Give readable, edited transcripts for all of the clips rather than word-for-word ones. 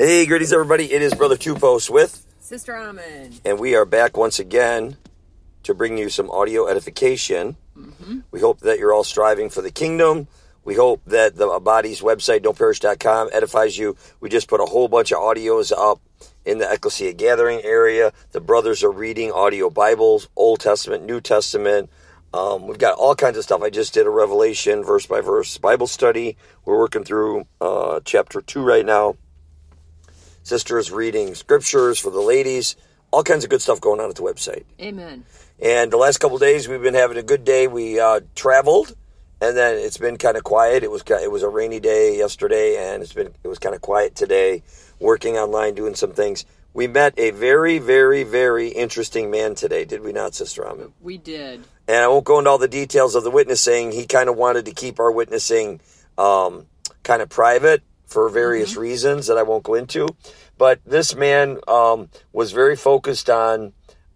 Hey, greetings everybody. It is Brother Two Posts with Sister Amen. And we are back once again to bring you some audio edification. We hope that you're all striving for the kingdom. We hope that the body's website, don'tperish.com, edifies you. We just put a whole bunch of audios up in the Ecclesia Gathering area. The brothers are reading audio Bibles, Old Testament, New Testament. We've got all kinds of stuff. I just did a Revelation verse by verse Bible study. We're working through chapter 2 right now. Sisters reading scriptures for the ladies. All kinds of good stuff going on at the website. Amen. And the last couple of days, we've been having a good day. We traveled, and then it's been kind of quiet. It was a rainy day yesterday, and it was kind of quiet today. Working online, doing some things. We met a very, very, very interesting man today, did we not, Sister Amen? We did. And I won't go into all the details of the witnessing. He kind of wanted to keep our witnessing kind of private for various reasons that I won't go into. But this man was very focused on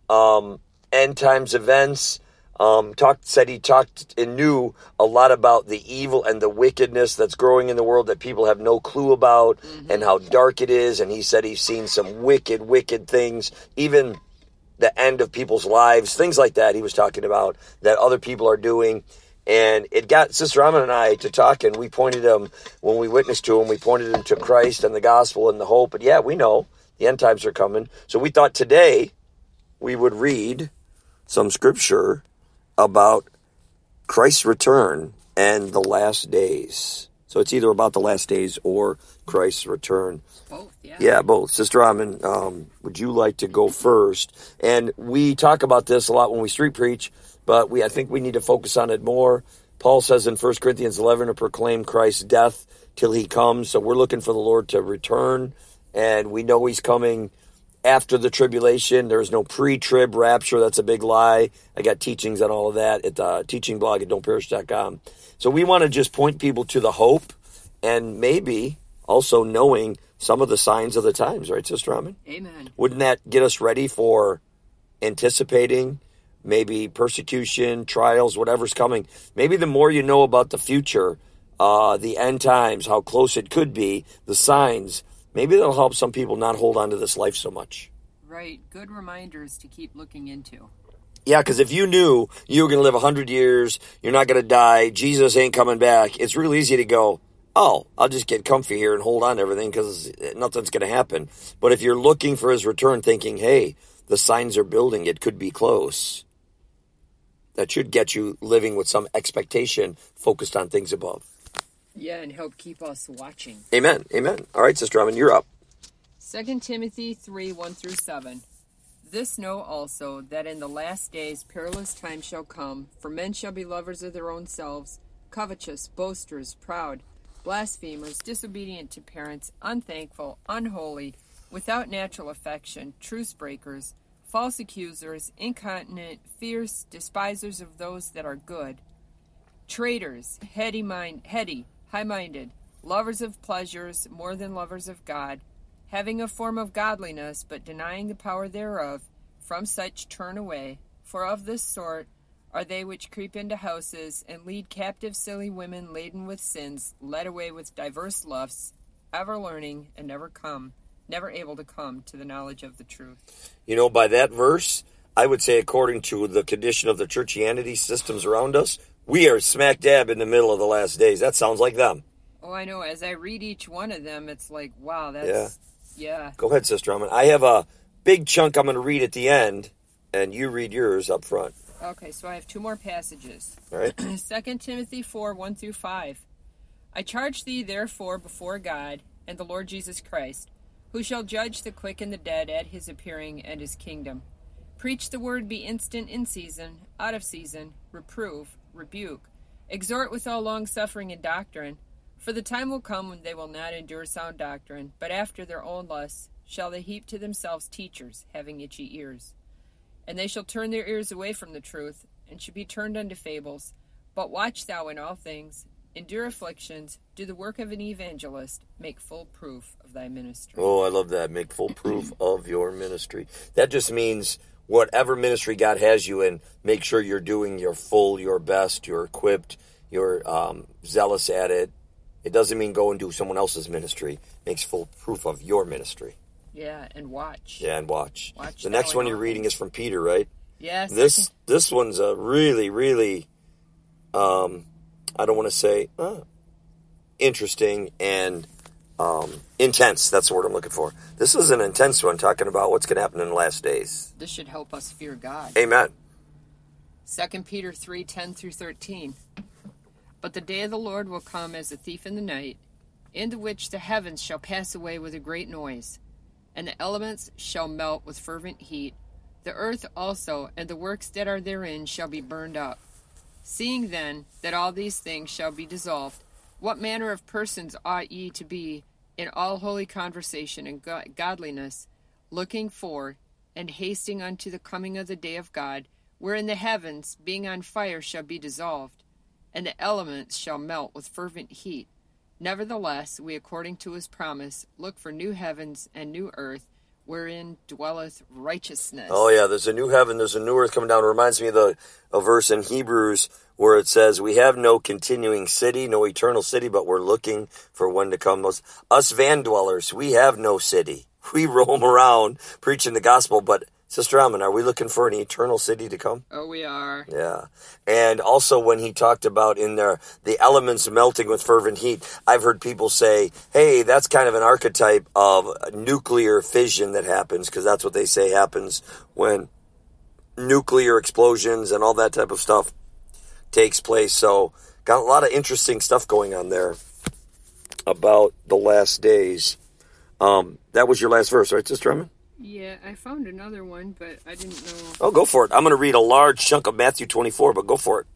end times events. Said he talked and knew a lot about the evil and the wickedness that's growing in the world that people have no clue about, and how dark it is. And he said he's seen some wicked, wicked things, even the end of people's lives, things like that he was talking about that other people are doing. And it got Sister Amen and I to talk, and we pointed him, when we witnessed to him, we pointed him to Christ and the gospel and the hope. But yeah, we know the end times are coming. So we thought today we would read some scripture about Christ's return and the last days. So it's either about the last days or Christ's return. Both, yeah. Yeah, both. Sister Amen, would you like to go first? And we talk about this a lot when we street preach, but I think we need to focus on it more. Paul says in 1 Corinthians 11 to proclaim Christ's death till he comes. So we're looking for the Lord to return, and we know he's coming after the tribulation. There's no pre-trib rapture. That's a big lie. I got teachings on all of that at the teaching blog at don'tperish.com. So we want to just point people to the hope, and maybe also knowing some of the signs of the times, right, Sister Amen? Amen. Wouldn't that get us ready for anticipating maybe persecution, trials, whatever's coming? Maybe the more you know about the future, the end times, how close it could be, the signs, maybe that'll help some people not hold on to this life so much. Right. Good reminders to keep looking into. Yeah, because if you knew you were going to live 100 years, you're not going to die, Jesus ain't coming back, it's real easy to go, oh, I'll just get comfy here and hold on to everything because nothing's going to happen. But if you're looking for his return, thinking, hey, the signs are building, it could be close, that should get you living with some expectation, focused on things above. Yeah, and help keep us watching. Amen. Amen. All right, Sister Amen, you're up. 2 Timothy 3, 1-7. This know also, that in the last days perilous times shall come, for men shall be lovers of their own selves, covetous, boasters, proud, blasphemers, disobedient to parents, unthankful, unholy, without natural affection, truce breakers, false accusers, incontinent, fierce, despisers of those that are good, traitors, heady, high-minded, lovers of pleasures more than lovers of God, having a form of godliness, but denying the power thereof. From such turn away. For of this sort are they which creep into houses, and lead captive silly women laden with sins, led away with diverse lusts, ever learning, and never able to come to the knowledge of the truth. You know, by that verse, I would say according to the condition of the churchianity systems around us, we are smack dab in the middle of the last days. That sounds like them. Oh, I know. As I read each one of them, it's like, wow, that's... Yeah. Go ahead, Sister Amen. I have a big chunk I'm going to read at the end, and you read yours up front. Okay, so I have two more passages. All right. 2 Timothy 4, 1-5. I charge thee therefore before God and the Lord Jesus Christ, who shall judge the quick and the dead at his appearing and his kingdom. Preach the word, be instant in season, out of season, reprove, rebuke, exhort with all longsuffering and doctrine. For the time will come when they will not endure sound doctrine, but after their own lusts shall they heap to themselves teachers, having itchy ears. And they shall turn their ears away from the truth, and shall be turned unto fables. But watch thou in all things, endure afflictions, do the work of an evangelist, make full proof of thy ministry. Oh, I love that. Make full proof of your ministry. That just means whatever ministry God has you in, make sure you're doing your full, your best, you're equipped, you're zealous at it. It doesn't mean go and do someone else's ministry. It makes full proof of your ministry. Yeah, and watch. Yeah, and watch. The thou next in one all you're reading things. is from Peter, right? Yes. This one's a really, really, I don't want to say interesting and intense. That's the word I'm looking for. This is an intense one, talking about what's going to happen in the last days. This should help us fear God. Amen. 2 Peter 3:10 through 13. But the day of the Lord will come as a thief in the night, in the which the heavens shall pass away with a great noise, and the elements shall melt with fervent heat. The earth also and the works that are therein shall be burned up. Seeing then that all these things shall be dissolved, what manner of persons ought ye to be in all holy conversation and godliness, looking for and hasting unto the coming of the day of God, wherein the heavens, being on fire, shall be dissolved, and the elements shall melt with fervent heat. Nevertheless, we, according to his promise, look for new heavens and new earth, wherein dwelleth righteousness. Oh, yeah, there's a new heaven, there's a new earth coming down. It reminds me of a verse in Hebrews where it says, we have no continuing city, no eternal city, but we're looking for one to come. Us van dwellers, we have no city. We roam around preaching the gospel, but Sister Amin, are we looking for an eternal city to come? Oh, we are. Yeah. And also when he talked about in there, the elements melting with fervent heat, I've heard people say, hey, that's kind of an archetype of nuclear fission that happens, because that's what they say happens when nuclear explosions and all that type of stuff takes place. So got a lot of interesting stuff going on there about the last days. That was your last verse, right, Sister Amin? Yeah, I found another one, but I didn't know. Oh, go for it. I'm going to read a large chunk of Matthew 24, but go for it.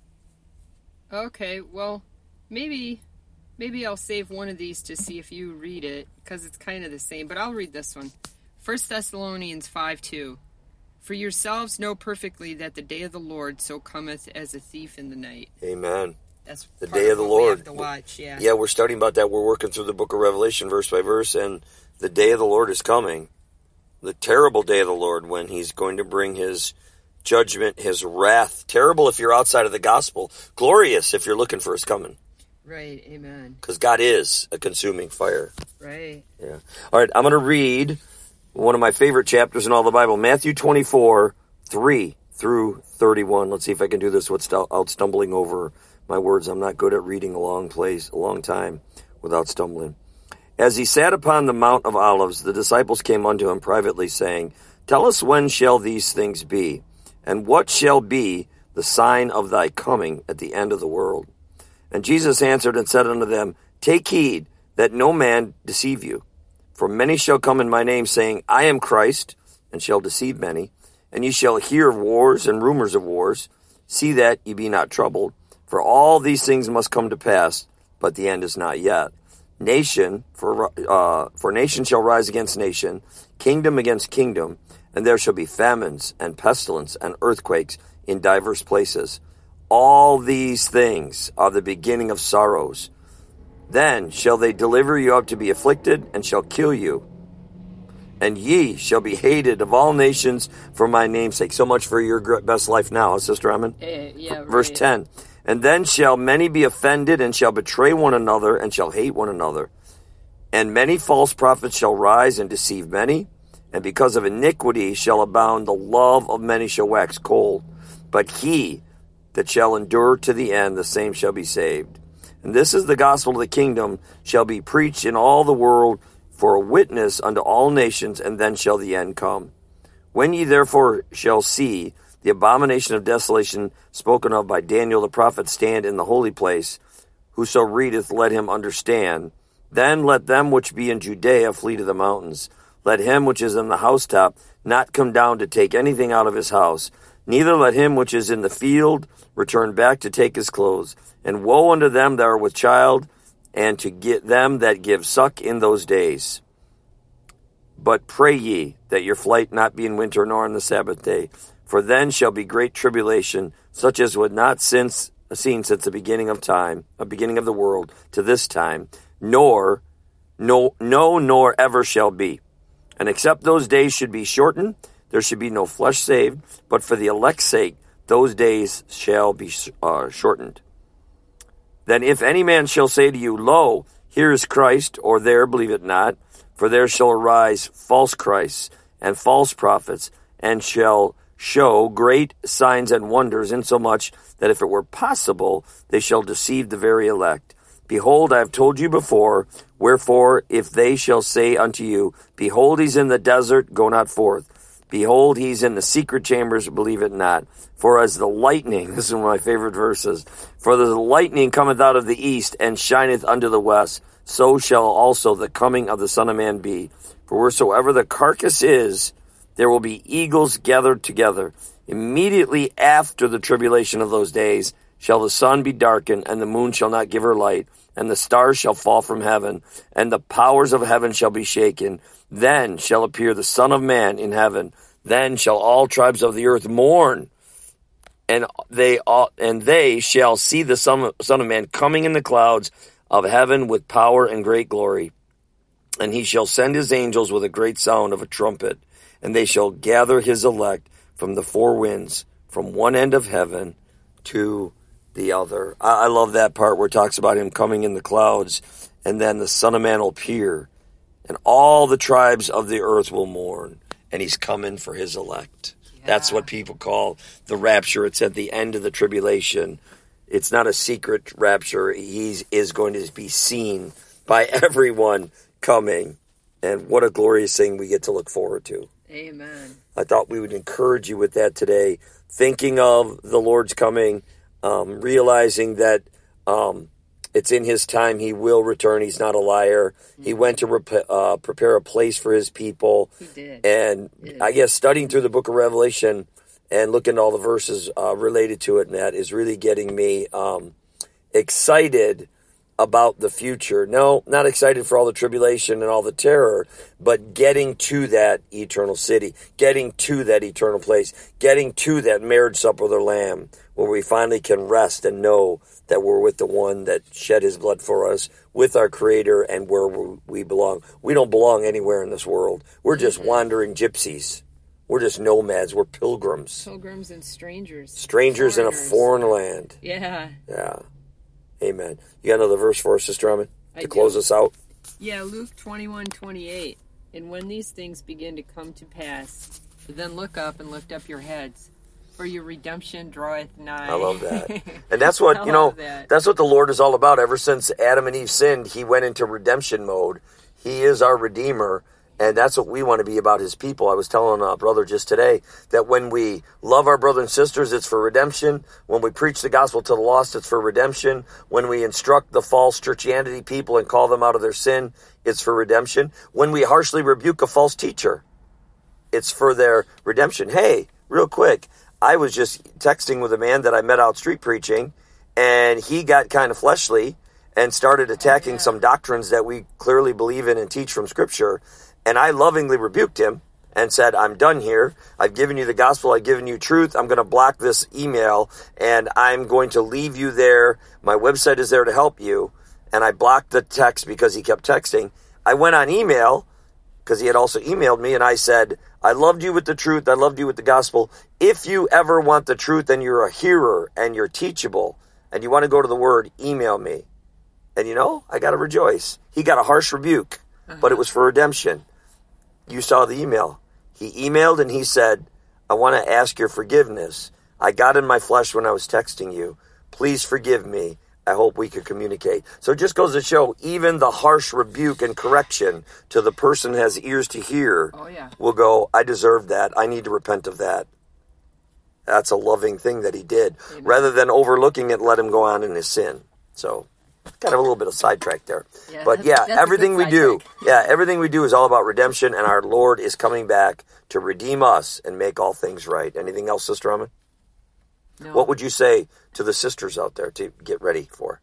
Okay, well, maybe I'll save one of these to see if you read it, because it's kind of the same, but I'll read this one. 1 Thessalonians 5:2. For yourselves know perfectly that the day of the Lord so cometh as a thief in the night. Amen. That's the part day of the what Lord. We have to watch, yeah. Yeah, we're studying about that. We're working through the book of Revelation verse by verse, and the day of the Lord is coming. The terrible day of the Lord, when he's going to bring his judgment, his wrath. Terrible if you're outside of the gospel. Glorious if you're looking for his coming. Right, amen. Because God is a consuming fire. Right. Yeah. All right, I'm going to read one of my favorite chapters in all the Bible, Matthew 24, 3 through 31. Let's see if I can do this without stumbling over my words. I'm not good at reading a long time without stumbling. As he sat upon the Mount of Olives, the disciples came unto him privately, saying, Tell us, when shall these things be? And what shall be the sign of thy coming at the end of the world? And Jesus answered and said unto them, Take heed that no man deceive you. For many shall come in my name, saying, I am Christ, and shall deceive many. And ye shall hear of wars and rumors of wars. See that ye be not troubled. For all these things must come to pass, but the end is not yet. Nation for nation shall rise against nation, kingdom against kingdom, and there shall be famines and pestilence and earthquakes in divers places. All these things are the beginning of sorrows. Then shall they deliver you up to be afflicted, and shall kill you. And ye shall be hated of all nations for my name's sake. So much for your best life now, Sister Amin. Yeah, Verse 10. And then shall many be offended, and shall betray one another, and shall hate one another. And many false prophets shall rise and deceive many. And because of iniquity shall abound, the love of many shall wax cold. But he that shall endure to the end, the same shall be saved. And this is the gospel of the kingdom, shall be preached in all the world for a witness unto all nations, and then shall the end come. When ye therefore shall see the abomination of desolation spoken of by Daniel the prophet stand in the holy place, whoso readeth, let him understand. Then let them which be in Judea flee to the mountains. Let him which is in the housetop not come down to take anything out of his house. Neither let him which is in the field return back to take his clothes. And woe unto them that are with child, and to get them that give suck in those days. But pray ye that your flight not be in winter, nor on the Sabbath day. For then shall be great tribulation, such as was not seen since the beginning of time, the beginning of the world, to this time, nor ever shall be. And except those days should be shortened, there should be no flesh saved, but for the elect's sake, those days shall be shortened. Then if any man shall say to you, Lo, here is Christ, or there, believe it not. For there shall arise false Christs and false prophets, and shall show great signs and wonders, insomuch that if it were possible, they shall deceive the very elect. Behold, I have told you before. Wherefore, if they shall say unto you, Behold, he's in the desert, go not forth. Behold, he's in the secret chambers, believe it not. For as the lightning, this is one of my favorite verses, for the lightning cometh out of the east, and shineth unto the west, so shall also the coming of the Son of Man be. For wheresoever the carcass is, there will be eagles gathered together. Immediately after the tribulation of those days shall the sun be darkened, and the moon shall not give her light, and the stars shall fall from heaven, and the powers of heaven shall be shaken. Then shall appear the Son of Man in heaven. Then shall all tribes of the earth mourn, and they shall see the Son of Man coming in the clouds of heaven with power and great glory. And he shall send his angels with a great sound of a trumpet, and they shall gather his elect from the four winds, from one end of heaven to the other. I love that part where it talks about him coming in the clouds, and then the Son of Man will appear, and all the tribes of the earth will mourn, and he's coming for his elect. Yeah. That's what people call the rapture. It's at the end of the tribulation. It's not a secret rapture. He is going to be seen by everyone coming, and what a glorious thing we get to look forward to. Amen. I thought we would encourage you with that today, thinking of the Lord's coming, realizing that it's in his time. He will return. He's not a liar. Mm-hmm. He went to prepare a place for his people. He did. And I guess studying through the book of Revelation and looking at all the verses related to it, Matt, is really getting me excited about the future. No, not excited for all the tribulation and all the terror, but getting to that eternal city, getting to that eternal place, getting to that marriage supper of the Lamb, where we finally can rest and know that we're with the one that shed his blood for us, with our Creator, and where we belong. We don't belong anywhere in this world. We're just wandering gypsies. We're just nomads. We're pilgrims. Pilgrims and strangers. Strangers in a foreign land. Yeah. Yeah. Amen. You got another verse for us, Sister Armin, to close us out? Yeah, Luke 21:28. And when these things begin to come to pass, then look up and lift up your heads, for your redemption draweth nigh. I love that. And that's what, that's what the Lord is all about. Ever since Adam and Eve sinned, he went into redemption mode. He is our Redeemer. And that's what we want to be about, his people. I was telling a brother just today that when we love our brothers and sisters, it's for redemption. When we preach the gospel to the lost, it's for redemption. When we instruct the false churchianity people and call them out of their sin, it's for redemption. When we harshly rebuke a false teacher, it's for their redemption. Hey, real quick, I was just texting with a man that I met out street preaching, and he got kind of fleshly and started attacking some doctrines that we clearly believe in and teach from Scripture. And I lovingly rebuked him and said, I'm done here. I've given you the gospel. I've given you truth. I'm going to block this email, and I'm going to leave you there. My website is there to help you. And I blocked the text because he kept texting. I went on email because he had also emailed me, and I said, I loved you with the truth. I loved you with the gospel. If you ever want the truth and you're a hearer and you're teachable and you want to go to the word, email me. And I got to rejoice. He got a harsh rebuke, but it was for redemption. You saw the email. He emailed and he said, I want to ask your forgiveness. I got in my flesh when I was texting you. Please forgive me. I hope we could communicate. So it just goes to show, even the harsh rebuke and correction to the person who has ears to hear will go, I deserve that. I need to repent of that. That's a loving thing that he did. Amen. Rather than overlooking it, let him go on in his sin. So kind of a little bit of sidetrack there. Yeah, but that's everything we do, everything we do is all about redemption, and our Lord is coming back to redeem us and make all things right. Anything else, Sister Armin? No. What would you say to the sisters out there to get ready for?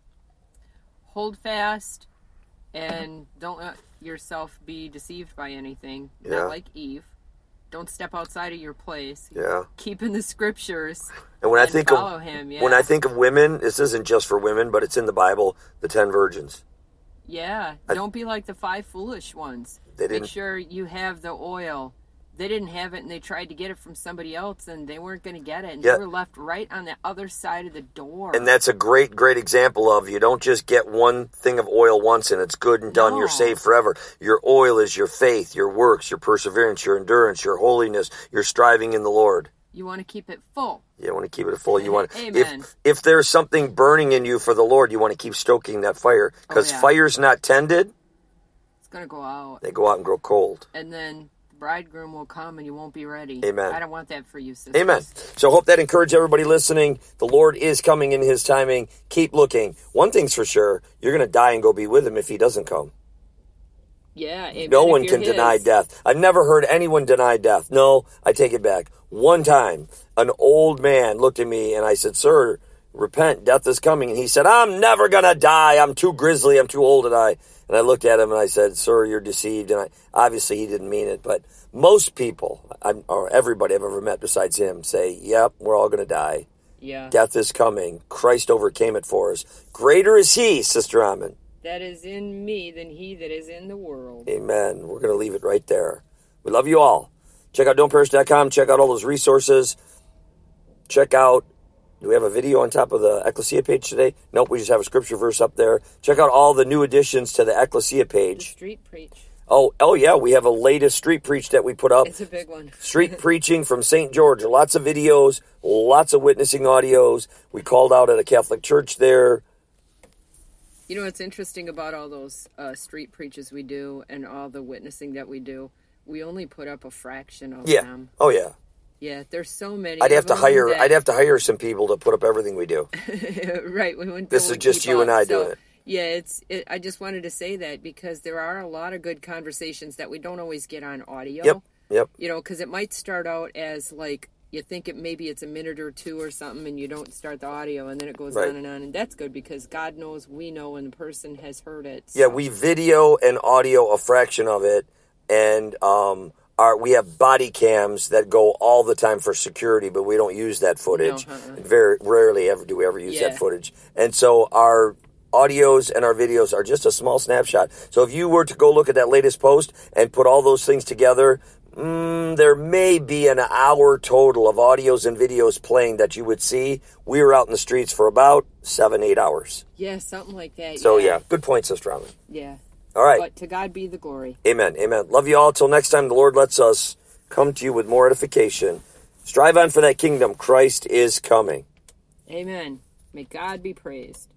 Hold fast and don't let yourself be deceived by anything. Not like Eve. Don't step outside of your place. Yeah. Keep in the scriptures. And when I think follow him. Yeah. When I think of women, this isn't just for women, but it's in the Bible, the 10 virgins. Yeah. Don't be like the 5 foolish ones. They didn't. Make sure you have the oil they didn't have it and they tried to get it from somebody else and they weren't going to get it. And Yeah. they were left right on the other side of the door. And that's a great, great example of you don't just get one thing of oil once and it's good and done. No. You're saved forever. Your oil is your faith, your works, your perseverance, your endurance, your holiness, your striving in the Lord. You want to keep it full. You want to keep it full. You want Amen. if there's something burning in you for the Lord, you want to keep stoking that fire. Because yeah. fire's not tended, It's going to go out. they go out and grow cold. And then the bridegroom will come and you won't be ready. Amen. I don't want that for you, sisters. Amen. So hope that encouraged everybody listening. The Lord is coming in his timing. Keep looking. One thing's for sure, you're going to die and go be with him if he doesn't come. Yeah, amen. No If one you're can his. deny death. I've never heard anyone deny death. No, I take it back. One time, an old man looked at me and I said, "Sir, repent. Death is coming." And he said, "I'm never going to die. I'm too grizzly. I'm too old to die." And I looked at him and I said, "Sir, you're deceived." And obviously he didn't mean it. But most people, or everybody I've ever met besides him, say, "Yep, we're all going to die. Yeah. Death is coming. Christ overcame it for us. Greater is he," Sister Amon. That is in me than he that is in the world. Amen. We're going to leave it right there. We love you all. Check out don'tperish.com. Check out all those resources. Check out, do we have a video on top of the Ecclesia page today? Nope, we just have a scripture verse up there. Check out all the new additions to the Ecclesia The page. street preach. Oh yeah, we have a latest street preach that we put up. It's a big one. Street preaching from St. George. Lots of videos, lots of witnessing audios. We called out at a Catholic church there. You know what's interesting about all those street preaches we do and all the witnessing that we do? We only put up a fraction of Yeah. them. Oh yeah. Yeah, there's so many. I'd have of to them hire. that- I'd have to hire some people to put up everything we do. Right. We wouldn't. This be able is to just keep you and up. I So, doing it. Yeah, I just wanted to say that because there are a lot of good conversations that we don't always get on audio. Yep. You know, because it might start out as like you think maybe it's a minute or two or something, and you don't start the audio, and then it goes Right. on, and that's good because God knows we know when the person has heard it. Yeah, so- we video and audio a fraction of it, and we have body cams that go all the time for security, but we don't use that footage. No, uh-uh. Very rarely ever do we ever use Yeah. that footage. And so our audios and our videos are just a small snapshot. So if you were to go look at that latest post and put all those things together, there may be an hour total of audios and videos playing that you would see. We were out in the streets for about 7-8 hours. Yeah, something like that. So yeah, good point, Sister Amon. Yeah. All right. But to God be the glory. Amen. Amen. Love you all. Till next time, the Lord lets us come to you with more edification. Strive on for that kingdom. Christ is coming. Amen. May God be praised.